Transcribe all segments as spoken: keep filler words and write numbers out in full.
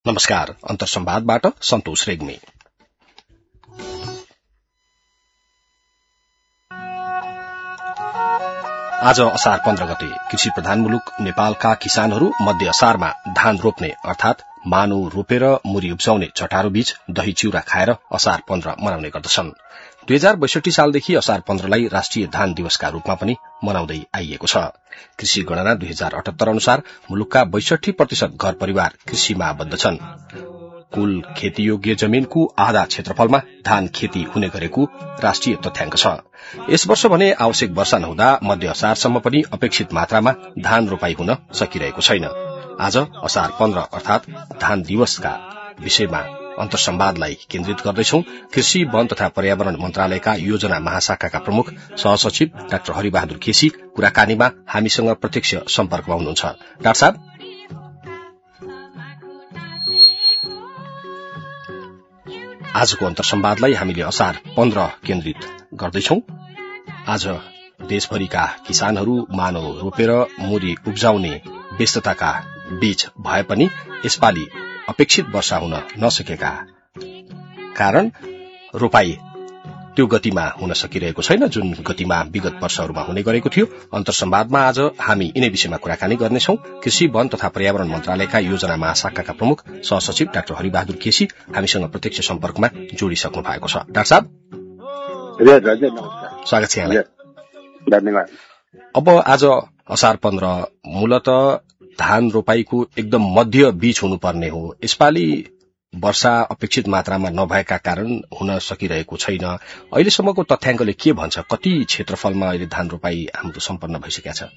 नमस्कार, अन्तर्संवादबाट सन्तोष रेग्मी। आज असार पन्ध्र गते कृषि प्रधान मुलुक नेपालका किसानहरू मध्य असारमा धान रोप्ने अर्थात मानु रोपेर मुरी उब्जाउने चटारो बीच दही चिउरा खाएर असार पन्ध्र मनाउने गर्दछन्। दुई हजार बैसठी सालदेखि असार पन्ध्रलाई राष्ट्रिय धान दिवसका रूपमा पनि मनाउँदै आइएको छ। कृषि गणना दुई हजार अठहत्तर अनुसार मुलुकका बैसठी प्रतिशत घर परिवार कृषिमा आबद्ध छन्। कुल खेतीयोग्य जमीनको आधा क्षेत्रफलमा धान खेती हुने गरेको राष्ट्रिय तथ्याङ्क छ। यस वर्ष भने आवश्यक वर्षा नहुँदा मध्य असारसम्म पनि अपेक्षित मात्रामा धान रोपाई हुन सकिरहेको छैन। आज असार पन्ध्र अर्थात धान दिवसका विषयमा अन्तर्संवादलाई केन्द्रित गर्दैछौं। कृषि वन तथा पर्यावरण मन्त्रालयका योजना महाशाखाका प्रमुख सहसचिव डाक्टर हरिबहादुर केसी कुराकानीमा हामीसँग प्रत्यक्ष सम्पर्कमा हुनुहुन्छ। डाक्टर साहब, आजको अन्तर्संवादलाई हामीले असार पन्ध्र केन्द्रित गर्दैछौं। आज देशभरिका किसानहरू मानव रोपेर मुरी उब्जाउने व्यस्तताका बीच भए पनि यसपालि अपेक्षित वर्षा हुन नसकेका कारण रोपाई त्यो गतिमा हुन सकिरहेको छैन जुन गतिमा विगत वर्षहरूमा हुने गरेको थियो। अन्तर्संवादमा आज हामी यिनै विषयमा कुराकानी गर्नेछौं। कृषि वन तथा पर्यावरण मन्त्रालयका योजना महाशाखाका प्रमुख सहसचिव डाक्टर हरिबहादुर केसी हामीसँग प्रत्यक्ष सम्पर्कमा जोडिसक्नु भएको छ। डाक्टर साहब, स्वागत छ यहाँलाई। धन्यवाद। अब आज असार पन्ध्र मूलत धान रोपाईको एकदम मध्य बीच हुनुपर्ने हो। यसपालि वर्षा अपेक्षित मात्रामा नभएका कारण हुन सकिरहेको छैन। अहिलेसम्मको तथ्याङ्कले के भन्छ? कति क्षेत्रफलमा अहिले धान रोपाई हाम्रो सम्पन्न भइसकेका छ?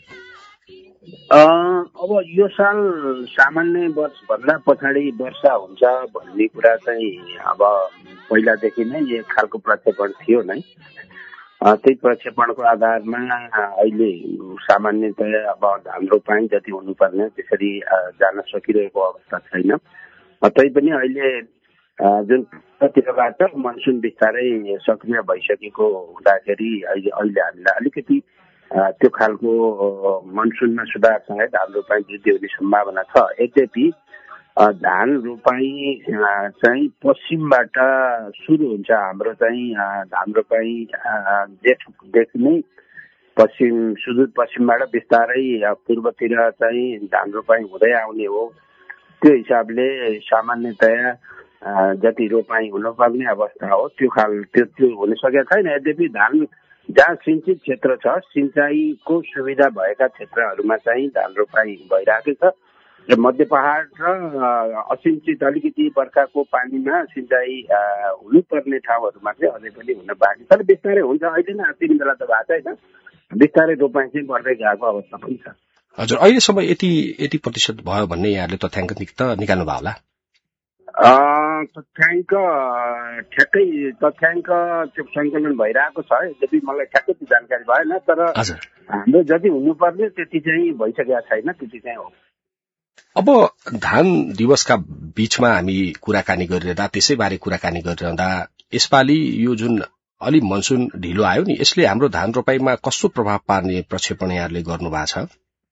अब यो साल सामान्य वर्षभन्दा पछाडि वर्षा हुन्छ भन्ने कुरा चाहिँ अब पहिलादेखि नै एक खालको प्रक्षेपण थियो नै। त्यही प्रक्षेपणको आधारमा अहिले सामान्यतया अब धान रोपाई जति हुनुपर्ने त्यसरी जान सकिरहेको अवस्था छैन। तैपनि अहिले जुन तिरबाट मनसुन बिस्तारै सक्रिय भइसकेको हुँदाखेरि अहिले अहिले हामीलाई अलिकति त्यो खालको मनसुनमा सुधारसँगै धान रोपाई वृद्धि हुने सम्भावना छ। यद्यपि धान रोपाई चाहिँ पश्चिमबाट सुरु हुन्छ। हाम्रो चाहिँ धान रोपाई जेठदेखि नै पश्चिम सुदूर पश्चिमबाट बिस्तारै पूर्वतिर चाहिँ धान रोपाई हुँदै आउने हो। त्यो हिसाबले सामान्यतया जति रोपाई हुनुपर्ने अवस्था हो त्यो खाल त्यो त्यो हुन सकेका छैन। यद्यपि धान जहाँ सिंचित क्षेत्र छ, सिंचाइको सुविधा भएका क्षेत्रहरूमा चाहिँ धान रोपाई भइरहेको छ र मध्य पहाड र असिंचित अलिकति वर्षाको पानीमा सिंचाइ हुनुपर्ने ठाउँहरूमा चाहिँ अझै पनि हुन बाँकी छ। बिस्तारै हुन्छ। अहिले नै तिन बेला त भएको छैन, बिस्तारै रोपाई चाहिँ बढ्दै गएको अवस्था पनि छ। हजुर, अहिलेसम्म यति यति प्रतिशत भयो भन्ने यहाँले तथ्याङ्क निकाल्नु भयो होला? तथ्याङ्क ठ्याक्कै तथ्याङ्क त्यो सङ्कलन भइरहेको छ। यद्यपि मलाई ठ्याक्कै त्यो जानकारी भएन, तर हाम्रो जति हुनुपर्ने त्यति चाहिँ भइसकेका छैन, त्यति चाहिँ हो। अब धान दिवसका बीचमा हामी कुराकानी गरिरहँदा त्यसैबारे कुराकानी गरिरहँदा यसपालि यो जुन अलि मनसुन ढिलो आयो नि, यसले हाम्रो धान रोपाईमा कस्तो प्रभाव पार्ने प्रक्षेपण यहाँले गर्नु भएको छ?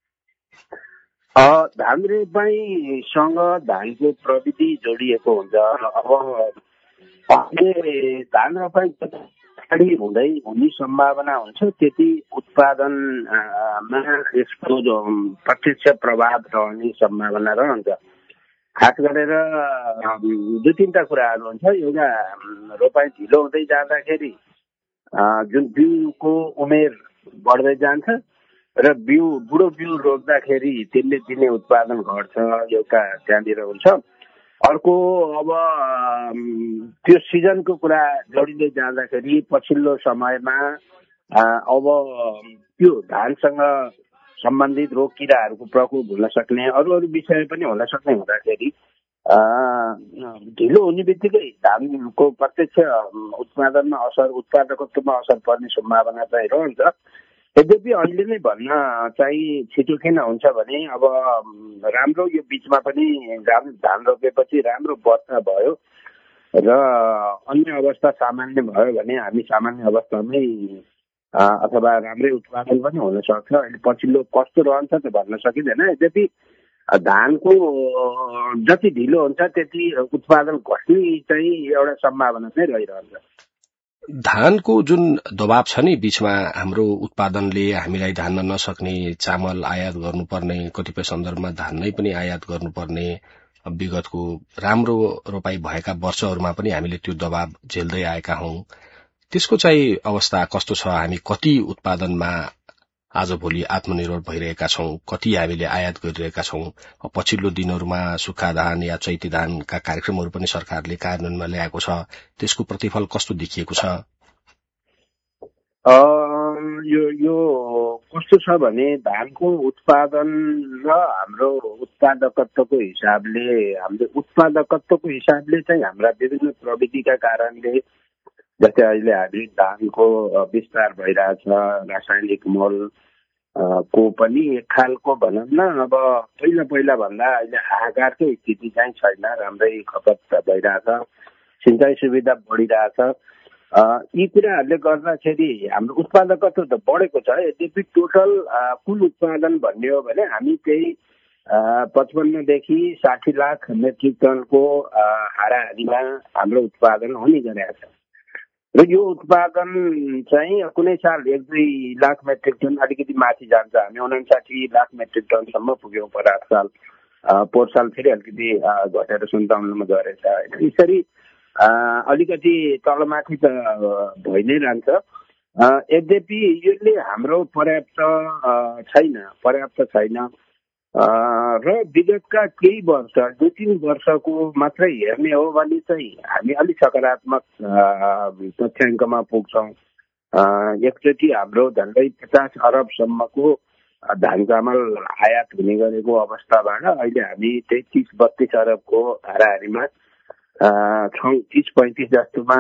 धान रोपाईसँग धानको प्रविधि जोडिएको हुन्छ। अब अहिले धान रोपाई जति हुँदै हुने सम्भावना हुन्छ त्यति उत्पादनमा यसको जो प्रत्यक्ष प्रभाव रहने सम्भावना रहन्छ। खास गरेर दुई तिनवटा कुराहरू हुन्छ। एउटा, रोपाई ढिलो हुँदै जाँदाखेरि जुन बिउको उमेर बढ्दै जान्छ र बिउ बुढो बिउ रोप्दाखेरि त्यसले दिने उत्पादन घट्छ, एउटा त्यहाँनिर हुन्छ। अर्को, अब त्यो सिजनको कुरा जोडिँदै जाँदाखेरि पछिल्लो समयमा अब त्यो धानसँग सम्बन्धित रोग किराहरूको प्रकोप हुन सक्ने अरू अरू विषय पनि हुन सक्ने हुँदाखेरि ढिलो हुने बित्तिकै धानको प्रत्यक्ष उत्पादनमा असर उत्पादकत्वमा असर पर्ने सम्भावना चाहिँ रहन्छ। यद्यपि अहिले नै भन्न चाहिँ छिटो किन हुन्छ भने अब राम्रो यो बीचमा पनि धान रोपेपछि राम्रो वर्षा भयो र अन्य अवस्था सामान्य भयो भने हामी सामान्य अवस्थामै अथवा राम्रै उत्पादन पनि हुन सक्छ। अहिले पछिल्लो कस्तो रहन्छ त भन्न सकिँदैन। यद्यपि धानको जति ढिलो हुन्छ त्यति उत्पादन घट्ने चाहिँ एउटा सम्भावना चाहिँ रहिरहन्छ। धानको जुन दबाव छ नि बीचमा, हाम्रो उत्पादनले हामीलाई धान्न नसक्ने, चामल आयात गर्नुपर्ने, कतिपय सन्दर्भमा धान नै पनि आयात गर्नुपर्ने, विगतको राम्रो रोपाई भएका वर्षहरूमा पनि हामीले त्यो दबाव झेल्दै आएका हौं। त्यसको चाहिँ अवस्था कस्तो छ? हामी कति उत्पादनमा आज भोलि आत्मनिर्भर भइरहेका छौं, कति हामीले आयात गरिरहेका छौं? पछिल्लो दिनहरूमा सुक्खा धान या चैती धानका कार्यक्रमहरू पनि सरकारले कार्यान्वयनमा ल्याएको छ, त्यसको प्रतिफल कस्तो देखिएको छ? यो यो कस्तो छ भने धानको उत्पादन र हाम्रो उत्पादकत्वको हिसाबले हामीले उत्पादकत्वको हिसाबले चाहिँ हाम्रा विभिन्न प्रविधिका कारणले, जस्तै अहिले हाइब्रिड धानको विस्तार भइरहेछ, रासायनिक मल को पनि एक खालको भनौँ न, अब पहिला पहिला भन्दा अहिले हाहाकारको स्थिति चाहिँ छैन, राम्रै खपत भइरहेछ, सिँचाइ सुविधा बढिरहेछ। यी कुराहरूले गर्दाखेरि हाम्रो उत्पादकत्व त बढेको छ, यद्यपि टोटल कुल उत्पादन भन्ने हो भने हामी त्यही पचपन्नदेखि साठी लाख मेट्रिक टनको हाराहारीमा हाम्रो उत्पादन हुने गरेको छ। र यो उत्पादन चाहिँ कुनै साल एक दुई लाख मेट्रिक टन अलिकति माथि जान्छ, हामी उनासाठी लाख मेट्रिक टनसम्म पुग्यौँ पर आठ साल, पोहोर साल फेरि अलिकति घटेर सन्ताउन्नमा झरेछ। यसरी अलिकति तलमाथि त भइ नै रहन्छ। यद्यपि यसले हाम्रो पर्याप्त छैन पर्याप्त छैन र विगतका केही वर्ष दुई तिन वर्षको मात्रै हेर्ने हो भने चाहिँ हामी अलिक सकारात्मक तथ्याङ्कमा पुग्छौँ। एकचोटि हाम्रो झन्डै पचास अरबसम्मको धान चामल आयात हुने गरेको अवस्थाबाट अहिले हामी त्यही तिस बत्तीस अरबको हाराहारीमा छौँ, तिस पैँतिस जस्तोमा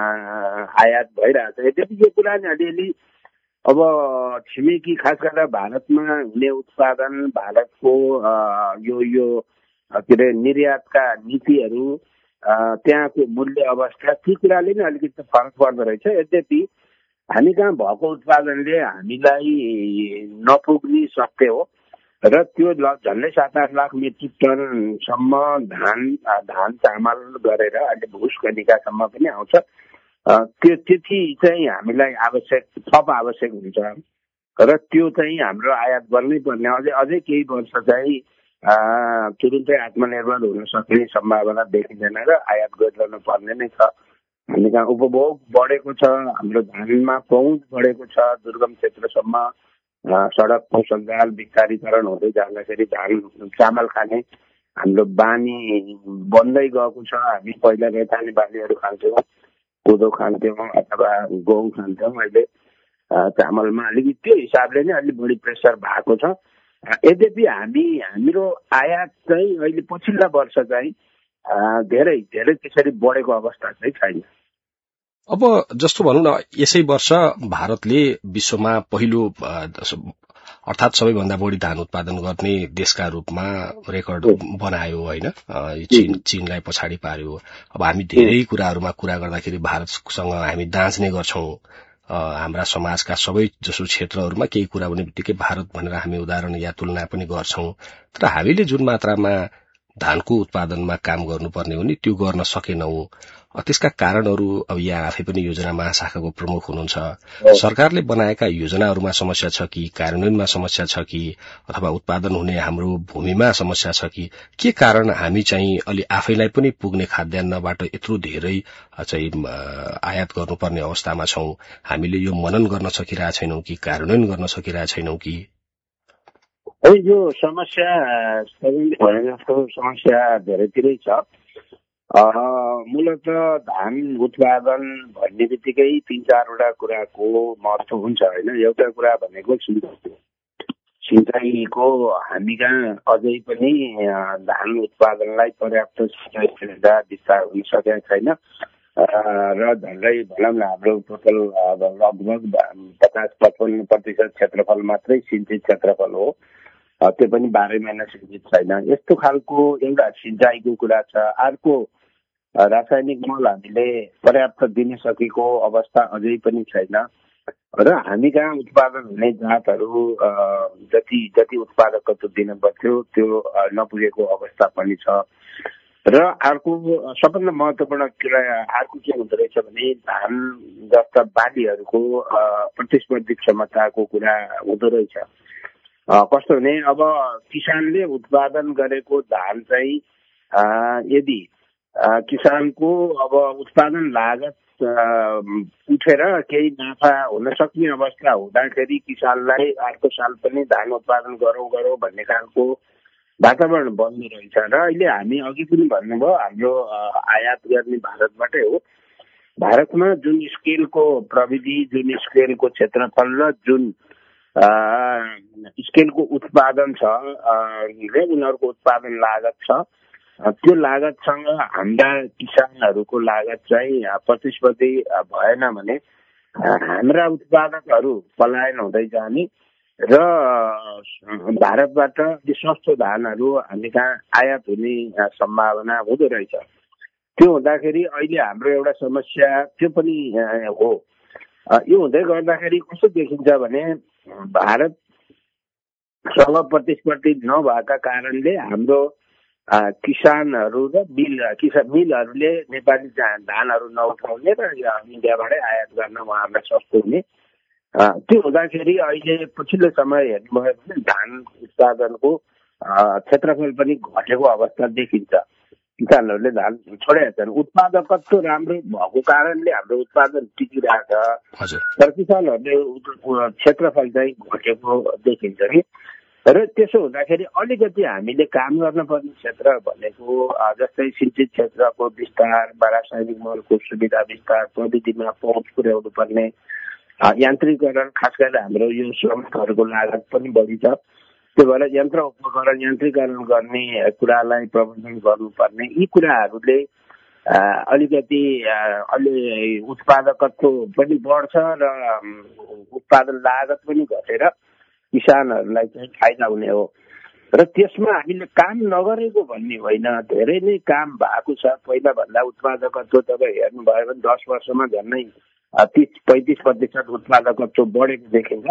आयात भइरहेछ। यद्यपि यो कुरा नि अलिअलि अब छिमेकी खास गरेर भारतमा हुने उत्पादन, भारतको यो यो के अरे निर्यातका नीतिहरू, त्यहाँको मूल्य अवस्था, ती कुराले नै अलिकति फरक पर्दो रहेछ। यद्यपि हामी कहाँ भएको उत्पादनले हामीलाई नपुग्ने सत्य हो र त्यो झन्डै सात आठ लाख मेट्रिक टनसम्म धान धान चामल गरेर अहिले भुस कनिकासम्म पनि आउँछ। त्यो त्यति चाहिँ हामीलाई आवश्यक थप आवश्यक हुन्छ र त्यो चाहिँ हाम्रो आयात गर्नै पर्ने। अझै अझै केही वर्ष चाहिँ तुरुन्तै आत्मनिर्भर हुन सक्ने सम्भावना देखिँदैन र आयात गरिरहनु पर्ने नै छ। हामी कहाँ उपभोग बढेको छ, हाम्रो धानमा पहुँच बढेको छ, दुर्गम क्षेत्रसम्म सडकको सञ्जाल विस्तारीकरण हुँदै जाँदाखेरि धान चामल खाने हाम्रो बानी बन्दै गएको छ। हामी पहिला रेतानी बालीहरू खान्थ्यौँ, कोदो खान्थ्यौँ अथवा गहुँ खान्थ्यौँ, अहिले चामलमा अलिकति त्यो हिसाबले नै अलिक बढी प्रेसर भएको छ। यद्यपि हामी हाम्रो आयात चाहिँ अहिले पछिल्ला वर्ष चाहिँ धेरै धेरै त्यसरी बढेको अवस्था चाहिँ छैन। अब जस्तो भनौँ न, यसै वर्ष भारतले विश्वमा पहिलो अर्थात् सबैभन्दा बढी धान उत्पादन गर्ने देशका रूपमा रेकर्ड बनायो होइन, चीन चीनलाई पछाडि पार्यो। अब हामी धेरै कुराहरूमा कुरा गर्दाखेरि भारतसँग हामी दाँच्ने गर्छौं। हाम्रा समाजका सबै जसो क्षेत्रहरूमा केही कुरा हुने बित्तिकै भारत भनेर हामी उदाहरण या तुलना पनि गर्छौं। तर हामीले जुन मात्रामा धानको उत्पादनमा काम गर्नुपर्ने हो नि त्यो गर्न सकेनौं। त्यसका कारणहरू अब यहाँ आफै पनि योजना महाशाखाको प्रमुख हुनुहुन्छ। सरकारले बनाएका योजनाहरूमा समस्या छ कि, कार्यान्वयनमा समस्या छ कि, अथवा उत्पादन हुने हाम्रो भूमिमा समस्या छ कि, के कारण हामी चाहिँ अलि आफैलाई पनि पुग्ने खाद्यान्नबाट यत्रो धेरै चाहिँ आयात गर्नुपर्ने अवस्थामा छौं? हामीले यो मनन गर्न सकिरहेका छैनौं कि, कार्यान्वयन गर्न सकिरहेका छैनौं कि? यो समस्या सबैले भने जस्तो समस्या धेरैतिरै छ। मूलत धान उत्पादन भन्ने बित्तिकै तीन चारवटा कुराको महत्व हुन्छ होइन। एउटा कुरा भनेको सिँचाइको, हामी कहाँ अझै पनि धान उत्पादनलाई पर्याप्त सिँचाइ सुविधा विस्तार हुन सकेको छैन र झन्डै भनौँ न हाम्रो टोटल लगभग पचास पचपन्न प्रतिशत क्षेत्रफल मात्रै सिंचित क्षेत्रफल हो, त्यो पनि बाह्रै महिना सिंचित छैन। यस्तो खालको एउटा सिँचाइको कुरा छ। अर्को रासायनिक मल हामीले पर्याप्त दिन सकेको अवस्था अझै पनि छैन। र हामी कहाँ उत्पादन हुने जातहरू जति जति उत्पादकत्व दिन पर्थ्यो त्यो नपुगेको अवस्था पनि छ। र अर्को सबभन्दा महत्त्वपूर्ण कुरा अर्को के हुँदो रहेछ भने धान जस्ता बालीहरूको प्रतिस्पर्धी क्षमताको कुरा हुँदो रहेछ। कस्तो भने अब किसानले उत्पादन गरेको धान चाहिँ यदि किसानको अब उत्पादन लागत उठेर केही नाफा हुन सक्ने अवस्था हुँदाखेरि किसानलाई अर्को साल पनि धान उत्पादन गरौँ गरौँ भन्ने खालको वातावरण बन्ने रहेछ। र अहिले हामी अघि पनि भन्नुभयो हाम्रो आयात गर्ने भारतबाटै हो। भारतमा जुन स्केलको प्रविधि, जुन स्केलको क्षेत्रफल र जुन स्केलको उत्पादन छ र उनीहरूको उत्पादन लागत छ, त्यो लागतसँग हाम्रा किसानहरूको लागत चाहिँ प्रतिस्पर्धी भएन भने हाम्रा उत्पादकहरू पलायन हुँदै जाने र भारतबाट सस्तो धानहरू हामी कहाँ आयात हुने सम्भावना हुँदो रहेछ। त्यो हुँदाखेरि अहिले हाम्रो एउटा समस्या त्यो पनि हो। यो हुँदै गर्दाखेरि कस्तो देखिन्छ भने भारतसँग प्रतिस्पर्धी नभएका कारणले हाम्रो किसानहरू र मिल किसान मिलहरूले नेपाली धानहरू नउठाउने र इन्डियाबाटै आयात गर्न उहाँहरूलाई सस्तो हुने। त्यो हुँदाखेरि अहिले पछिल्लो समय हेर्नुभयो भने धान उत्पादनको क्षेत्रफल पनि घटेको अवस्था देखिन्छ। किसानहरूले धान छोडेका छन्। उत्पादकत्व राम्रो भएको कारणले हाम्रो उत्पादन टिकिरहेछ, तर किसानहरूले क्षेत्रफल चाहिँ घटेको देखिन्छ कि। र त्यसो हुँदाखेरि अलिकति हामीले काम गर्नुपर्ने क्षेत्र भनेको जस्तै सिंचित क्षेत्रको विस्तार, रासायनिक मलको सुविधा विस्तार, प्रविधिमा पहुँच पुर्याउनु पर्ने, यान्त्रिकरण, खास गरेर हाम्रो यो श्रमिकहरूको लागत पनि बढी छ। त्यो भएर यन्त्र उपकरण यान्त्रिकरण गर्ने कुरालाई प्रबन्धन गर्नुपर्ने, यी कुराहरूले अलिकति अलि उत्पादकत्व पनि बढ्छ र उत्पादन लागत पनि घटेर किसानहरूलाई चाहिँ फाइदा हुने हो। र त्यसमा हामीले काम नगरेको भन्ने होइन, धेरै नै काम भएको छ। पहिला भन्दा उत्पादकत्व तपाईँ हेर्नुभयो भने दस वर्षमा झन्डै तीस पैँतिस प्रतिशत उत्पादकत्व बढेको देखिन्छ।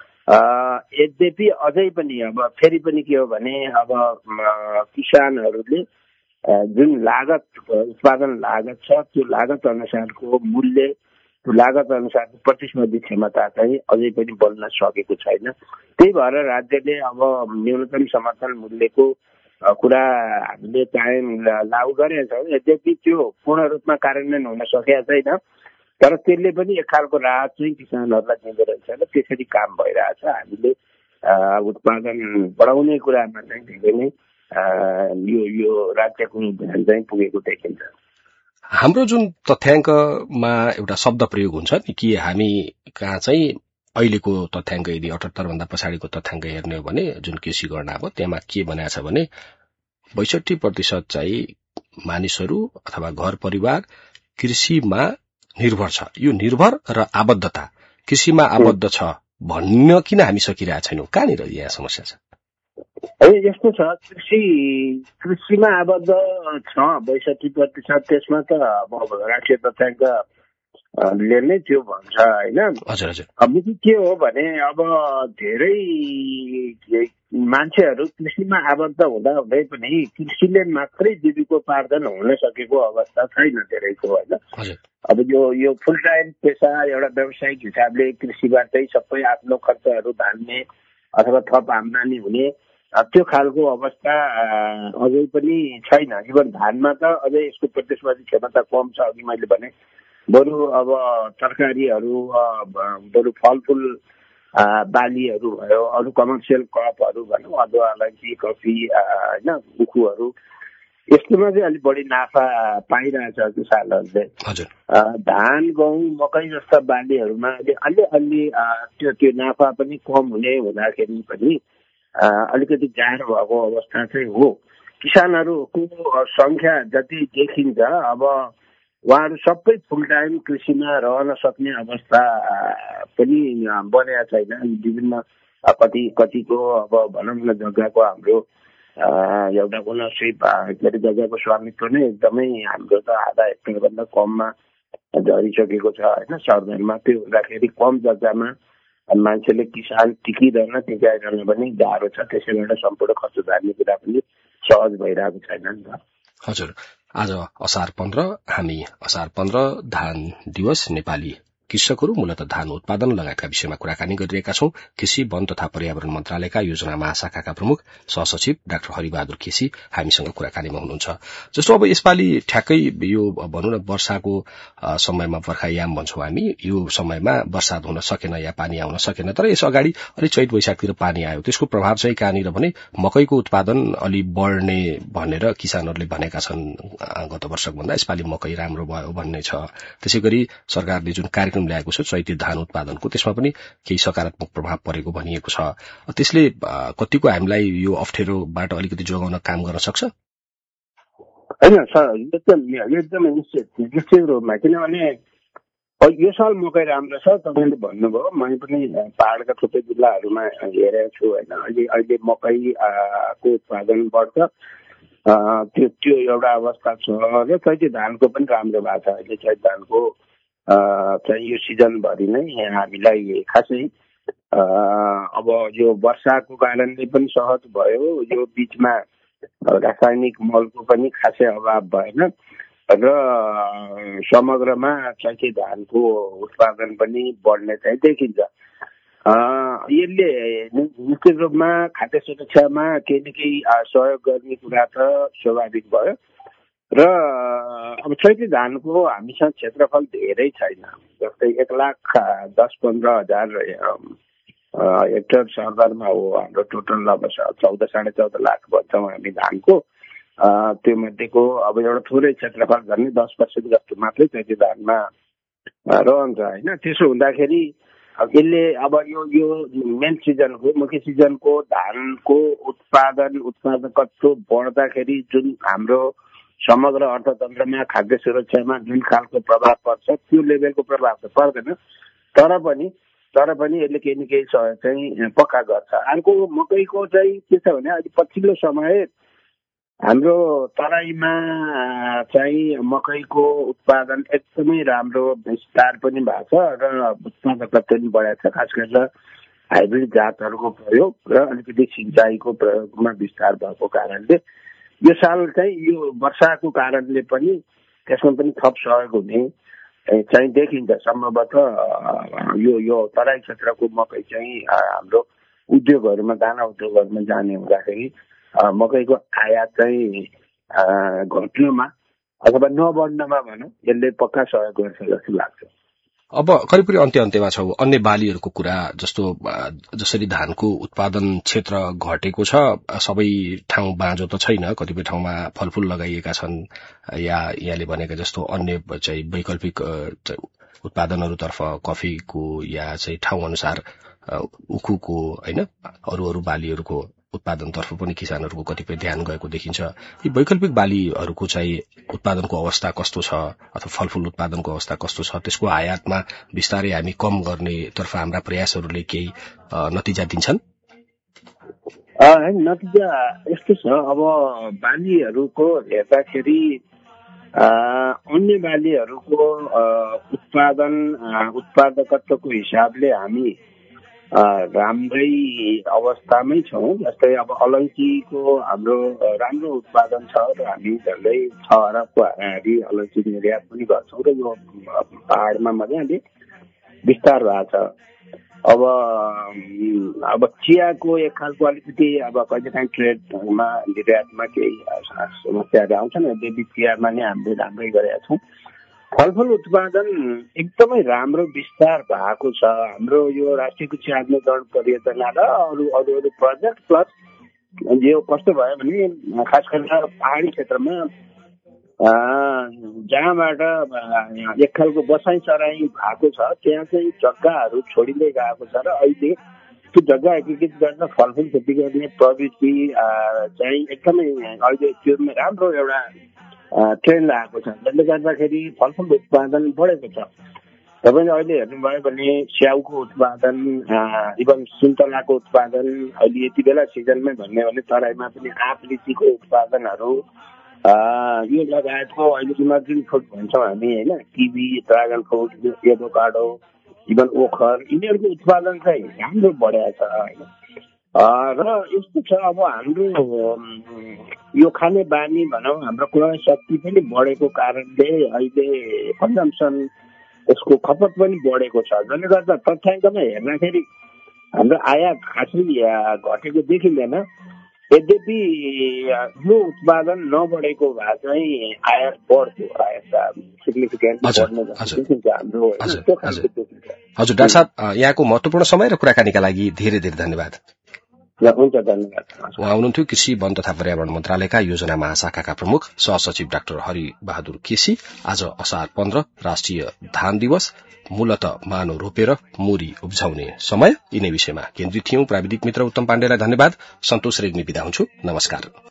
यद्यपि अझै पनि अब फेरि पनि के हो भने अब किसानहरूले जुन लागत उत्पादन लागत छ त्यो लागत अनुसारको मूल्य, त्यो लागत अनुसारको प्रतिस्पर्धी क्षमता चाहिँ अझै पनि बन्न सकेको छैन। त्यही भएर राज्यले अब न्यूनतम समर्थन मूल्यको कुरा हामीले कायम लागू गरेका छौँ। यद्यपि त्यो पूर्ण रूपमा कार्यान्वयन हुन सकेका छैन, तर त्यसले पनि एक खालको राहत चाहिँ किसानहरूलाई दिँदो रहेछ र त्यसरी काम भइरहेछ। हामीले उत्पादन बढाउने कुरामा चाहिँ धेरै नै यो यो राज्यको ध्यान चाहिँ पुगेको देखिन्छ। हाम्रो जुन तथ्याङ्कमा एउटा शब्द प्रयोग हुन्छ नि कि हामी कहाँ चाहिँ अहिलेको तथ्याङ्क यदि अठहत्तर भन्दा पछाडिको तथ्याङ्क हेर्ने हो भने जुन कृषि गणना हो त्यहाँ के भनेको छ भने बैसठी प्रतिशत चाहिँ मानिसहरू अथवा घर परिवार कृषिमा निर्भर छ। यो निर्भर र आबद्धता कृषिमा आबद्ध छ भन्न किन हामी सकिरहेका छैनौँ? कहाँनिर यहाँ समस्या छ? यस्तो छ, कृषि कृषिमा आबद्ध छ बैसठी प्रतिशत। त्यसमा त अब राष्ट्रिय तथ्याङ्क ले नै त्यो भन्छ होइन। अब के हो भने अब धेरै मान्छेहरू कृषिमा आबद्ध हुँदा हुँदै पनि कृषिले मात्रै जीविकोपार्जन हुन सकेको अवस्था छैन धेरैको होइन। अब यो यो फुल टाइम पेसा एउटा व्यावसायिक हिसाबले कृषिबाटै सबै आफ्नो खर्चहरू धान्ने अथवा थप आम्दानी हुने त्यो खालको अवस्था अझै पनि छैन। इभन धानमा त अझै यसको प्रतिस्पर्धी क्षमता कम छ। अघि मैले भने बरु अब तरकारीहरू, बरु फलफुल बालीहरू भयो, अरू कमर्सियल क्रपहरू भनौँ, अदुवा, अलैँची, कफी होइन, उखुहरू, यस्तोमा चाहिँ अलिक बढी नाफा पाइरहेछ किसानहरूले। धान, गहुँ, मकै जस्ता बालीहरूमा अलि अलि त्यो त्यो नाफा पनि कम हुने हुँदाखेरि पनि अलिकति गाह्रो भएको अवस्था चाहिँ हो। किसानहरूको सङ्ख्या जति देखिन्छ अब उहाँहरू सबै फुल टाइम कृषिमा रहन सक्ने अवस्था पनि बनेको छैन। विभिन्न कति कतिको अब भनौँ न जग्गाको हाम्रो एउटा ओनरसिप के अरे जग्गाको स्वामित्व नै एकदमै हाम्रो त आधा हेक्टरभन्दा कममा झरिसकेको छ होइन सर्दरमा। त्यो हुँदाखेरि कम जग्गामा मान्छेले किसान टिकिरहन टिकाइरहन पनि गाह्रो छ, त्यसै गर्दा सम्पूर्ण खर्च धार्ने कुरा पनि सहज भइरहेको छैन नि त। हजुर, आज असार पन्ध्र, हामी असार पन्ध्र धान दिवस नेपाली कृषकहरू मूलत धान उत्पादन लगायतका विषयमा कुराकानी गरिरहेका छौं। कृषि, वन तथा पर्यावरण मन्त्रालयका योजना महाशाखाका प्रमुख सहसचिव डाक्टर हरिबहादुर केसी हामीसँग कुराकानीमा हुनुहुन्छ। जस्तो अब यसपालि ठ्याक्कै यो भनौँ न वर्षाको समयमा बर्खायाम भन्छौं हामी, यो समयमा वर्षा हुन सकेन या पानी आउन सकेन, तर यस अगाडि अलि चैत वैशाखतिर पानी आयो। त्यसको प्रभाव चाहिँ कहाँनिर भने मकैको उत्पादन अलि बढ्ने भनेर किसानहरूले भनेका छन् गत वर्षभन्दा, यसपालि मकै राम्रो भयो भन्ने छ। त्यसै गरी सरकारले जुन कार्यक्रम ल्याएको छ चैती धान उत्पादनको, त्यसमा पनि केही सकारात्मक प्रभाव परेको भनिएको छ। त्यसले कतिको हामीलाई यो अप्ठ्यारोबाट अलिकति जोगाउन काम गर्न सक्छ? होइन सर, एकदमै निश्चित रूपमा, किनभने यो साल मकै राम्रो छ। तपाईँले भन्नुभयो, मैले पनि पहाडका थुप्रै जिल्लाहरूमा हेरेको छु होइन। अहिले अहिले मकैको उत्पादन बढ्छ, त्यो त्यो एउटा अवस्था छ र चैती धानको पनि राम्रो भएको छ। अहिले चैती धानको चाहिँ यो सिजनभरि नै हामीलाई खासै अब यो वर्षाको कारणले पनि सहज भयो, यो बिचमा रासायनिक मलको पनि खासै अभाव भएन र समग्रमा चैती धानको उत्पादन पनि बढ्ने चाहिँ देखिन्छ। यसले निश्चित रूपमा खाद्य सुरक्षामा केही न केही सहयोग गर्ने कुरा त स्वाभाविक भयो र अब चैती धानको हामीसँग क्षेत्रफल धेरै छैन। जस्तै एक लाख दस पन्ध्र हजार हेक्टर सरदरमा हो हाम्रो टोटल, अब चौध साढे चौध लाख भन्छौँ हामी धानको। त्यो मध्येको अब एउटा थोरै क्षेत्रफल झन् दस पर्सेन्ट जस्तो मात्रै चैती धानमा रहन्छ होइन। त्यसो हुँदाखेरि यसले अब यो यो मेन सिजनको मुख्य सिजनको धानको उत्पादन उत्पादकत्व बढ्दाखेरि जुन हाम्रो समग्र अर्थतन्त्रमा खाद्य सुरक्षामा जुन खालको प्रभाव पर्छ त्यो लेभलको प्रभाव त पर्दैन, तर पनि तर पनि यसले केही न केही सहयोग चाहिँ पक्का गर्छ। अर्को मकैको चाहिँ के छ भने अहिले पछिल्लो समय हाम्रो तराईमा चाहिँ मकैको उत्पादन एकदमै राम्रो विस्तार पनि भएको छ र उत्पादकता पनि बढाएको छ। खास गरेर हाइब्रिड जातहरूको प्रयोग र अलिकति सिँचाइको प्रयोगमा विस्तार भएको कारणले यो साल चाहिँ यो वर्षाको कारणले पनि त्यसमा पनि थप सहयोग हुने चाहिँ देखिन्छ। सम्भवतः यो यो तराई क्षेत्रको मकै चाहिँ हाम्रो उद्योगहरूमा दाना उद्योगहरूमा जाने हुँदाखेरि मकैको आयात चाहिँ घट्नुमा अथवा नबढ्नमा भनौँ यसले पक्का सहयोग गर्छ जस्तो लाग्छ। अब करिब करिब अन्त्य अन्त्यमा छौँ। अन्य बालीहरूको कुरा, जस्तो जसरी धानको उत्पादन क्षेत्र घटेको छ, सबै ठाउँ बाँझो त छैन, कतिपय ठाउँमा फलफूल लगाइएका छन् या यहाँले भनेका जस्तो अन्य चाहिँ वैकल्पिक उत्पादनहरूतर्फ कफीको या चाहिँ ठाउँ अनुसार उखुको होइन अरू अरू बालीहरूको उत्पादनतर्फ पनि किसानहरूको कतिपय ध्यान गएको देखिन्छ। यी वैकल्पिक बालीहरूको चाहिँ उत्पादनको अवस्था कस्तो छ अथवा फलफूल उत्पादनको अवस्था कस्तो छ, त्यसको आयातमा बिस्तारै हामी कम गर्नेतर्फ हाम्रा प्रयासहरूले केही नतिजा दिन्छन्? नतिजा यस्तो छ, अब बालीहरूको हेर्दाखेरि अन्य बालीहरूको उत्पादन उत्पादकत्वको हिसाबले हामी राम्रै अवस्थामै छौँ। जस्तै अब अलैँचीको हाम्रो राम्रो उत्पादन छ र हामी झन्डै छ अरबको हाराहारी अलैँची निर्यात पनि गर्छौँ र यो पहाडमा मजाले विस्तार भएको छ। अब अब चियाको एक खालको अलिकति अब कहिलेकाहीँ ट्रेडमा निर्यातमा केही समस्याहरू आउँछन्, यद्यपि चियामा नै हामीले राम्रै गरेका छौँ। फलफूल उत्पादन एकदमै राम्रो विस्तार भएको छ। हाम्रो यो राष्ट्रिय कृषि आत्मनिर्भर परियोजना र अरू अरू अरू प्रोजेक्ट प्लस यो कस्तो भयो भने खास गरेर पहाडी क्षेत्रमा जहाँबाट एक खालको बसाइ सराई भएको छ त्यहाँ चाहिँ जग्गाहरू छोडिँदै गएको छ र अहिले त्यो जग्गा एकीकृत गरेर फलफूल खेती गर्ने प्रवृत्ति चाहिँ एकदमै अहिले त्यो राम्रो एउटा ट्रेन्ड आएको छ, जसले गर्दाखेरि फलफूल उत्पादन बढेको छ। तपाईँले अहिले हेर्नुभयो भने स्याउको उत्पादन, इभन सुन्तलाको उत्पादन अहिले यति बेला सिजनमै भन्ने भने तराईमा पनि आँप लिचीको उत्पादनहरू यो लगायतको अहिले इमर्जिङ फ्रुट भन्छौँ हामी होइन, kiwi, dragon fruit, avocado, even ओखर, यिनीहरूको उत्पादन चाहिँ राम्रो बढेको छ होइन। र यस्तो छ अब हाम्रो यो खाने बानी भनौँ, हाम्रो क्रय शक्ति पनि बढेको कारणले अहिले कन्जम्सन, यसको खपत पनि बढेको छ, जसले गर्दा तथ्याङ्कमा हेर्दाखेरि हाम्रो आयात खासै घटेको देखिँदैन। यद्यपि यो उत्पादन नबढेको भए चाहिँ आयात बढ्थ्यो, आयात सिग्निफिकेन्टली बढ्ने देखिन्छ हाम्रो। हजुर डाक्टर साहब, यहाँको महत्वपूर्ण समय र कुराकानीका लागि धेरै धेरै धन्यवाद। हुन्छ, धन्यवाद। उहाँ हुनुहुन्थ्यो कृषि, वन तथा पर्यावरण मन्त्रालयका योजना महाशाखाका प्रमुख सहसचिव डाक्टर हरि बहादुर केसी। आज असार पन्ध्र राष्ट्रिय धान दिवस, मूलत मानो रोपेर मुरी उब्जाउने समय, यिनै विषयमा केन्द्रित थियौं। प्राविधिक मित्र उत्तम पाण्डेलाई धन्यवाद। सन्तोष रेग्मी बिदा हुन्छु। नमस्कार।